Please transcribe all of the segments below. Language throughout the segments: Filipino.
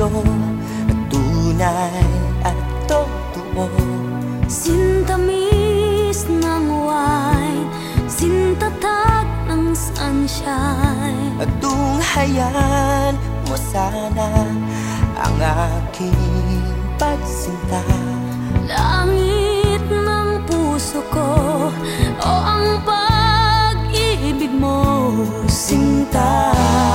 tunay at totoo. Sintamis ng wine, sintatag ng sunshine. At tunghayan mo sana ang aking pagsinta. Langit ng puso ko, o ang pag-ibig mo, sinta.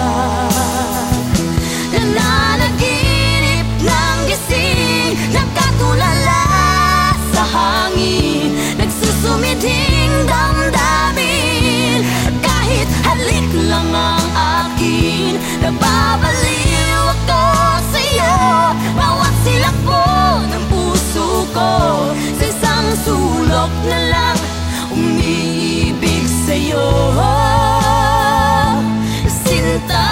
Nananaginip ng gising, nakatulala sa hangin, nagsusumiding damdamin. Kahit halik lang ang akin, nababaliw ako sa'yo. Bawat silak po ng puso ko, sa isang sulok na lang umiibig sa'yo, sinta.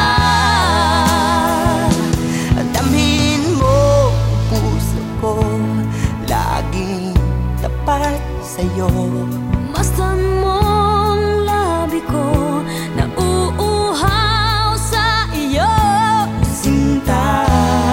Damhin mo ang puso ko, laging tapat sa'yo. Masdan mong labi ko, nauuhaw sa iyo, Sinta.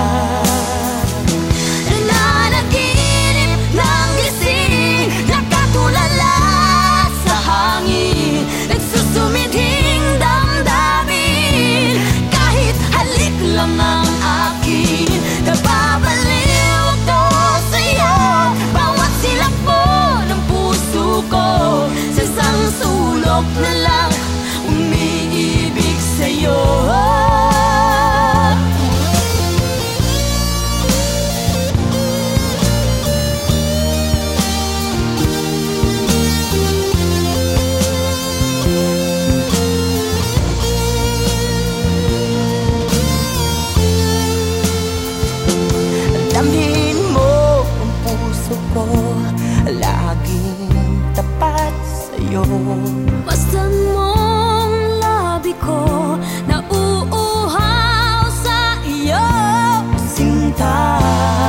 nananaginip ng gising, nakatulala sa hangin, nagsusumiding damdamin. Kahit halik lang ang akin, nababaliw ako sa'yo. Bawat silak po ng puso ko, sa isang sulok na lang umiibig sa'yo. Damhin mo ang puso ko, laging tapat sa'yo. Masdan mong labi ko, nauuhaw sa iyo, Sinta.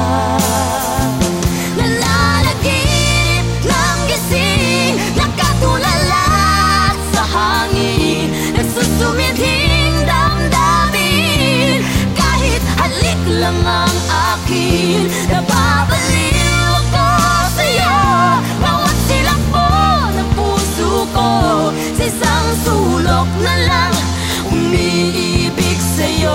nananaginip ng gising, nakatulala sa hangin, nagsusumiding damdamin. Kahit halik lang ang akin, nababaliw ako sa'yo. Bawat silak po ng puso ko, sa isang sulok na lang umiibig sa'yo.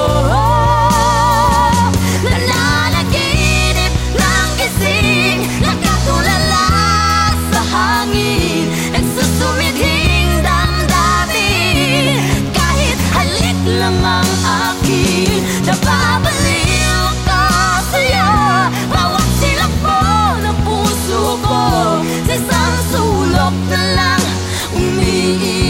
Nananaginip ng gising, nakatulala sa hangin, nagsusumiding damdamin. Kahit halik lang ang akin, nababaliw ako sa'yo. Bawat silak po ng puso ko, sa isang sulok na lang umiibig